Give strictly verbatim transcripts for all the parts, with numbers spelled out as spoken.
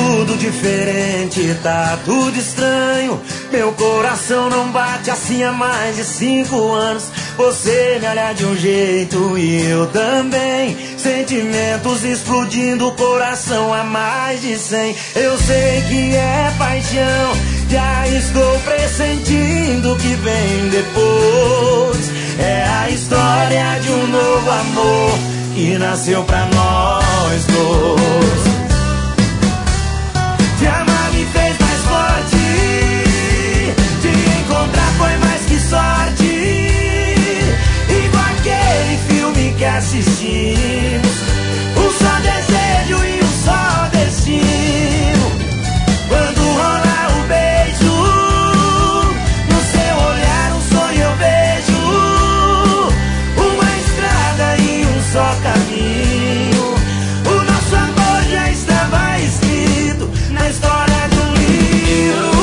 tudo diferente, tá tudo estranho. Meu coração não bate assim há mais de cinco anos. Você me olha de um jeito e eu também. Sentimentos explodindo, coração a mais de cem. Eu sei que é paixão, já estou pressentindo o que vem depois. É a história de um novo amor que nasceu pra nós dois. Te amar me fez mais forte, te encontrar foi mais que sorte. Igual aquele filme que assistimos, um só desejo e um só destino. Quando rola o beijo, no seu olhar um sonho eu vejo, uma estrada e um só caminho. O nosso amor já estava escrito na história de um livro.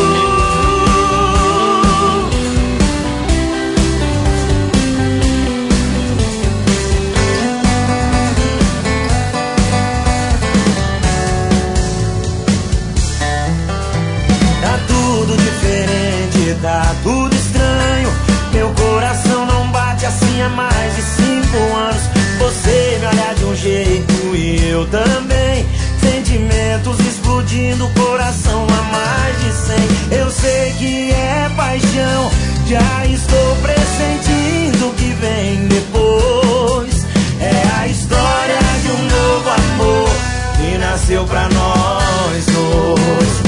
Tá tudo diferente, tá tudo estranho. Meu coração não bate assim há mais de cinco anos. Você me olha de um jeito e eu também. Sentimentos explodindo, coração a mais de cem. Eu sei que é paixão, já estou pressentindo o que vem depois. É a história de um novo amor que nasceu pra nós dois.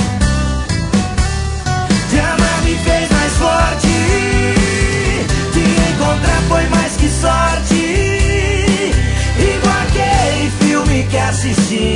Te amar me fez mais forte, te encontrar foi mais que sorte. Igual aquele filme que assisti,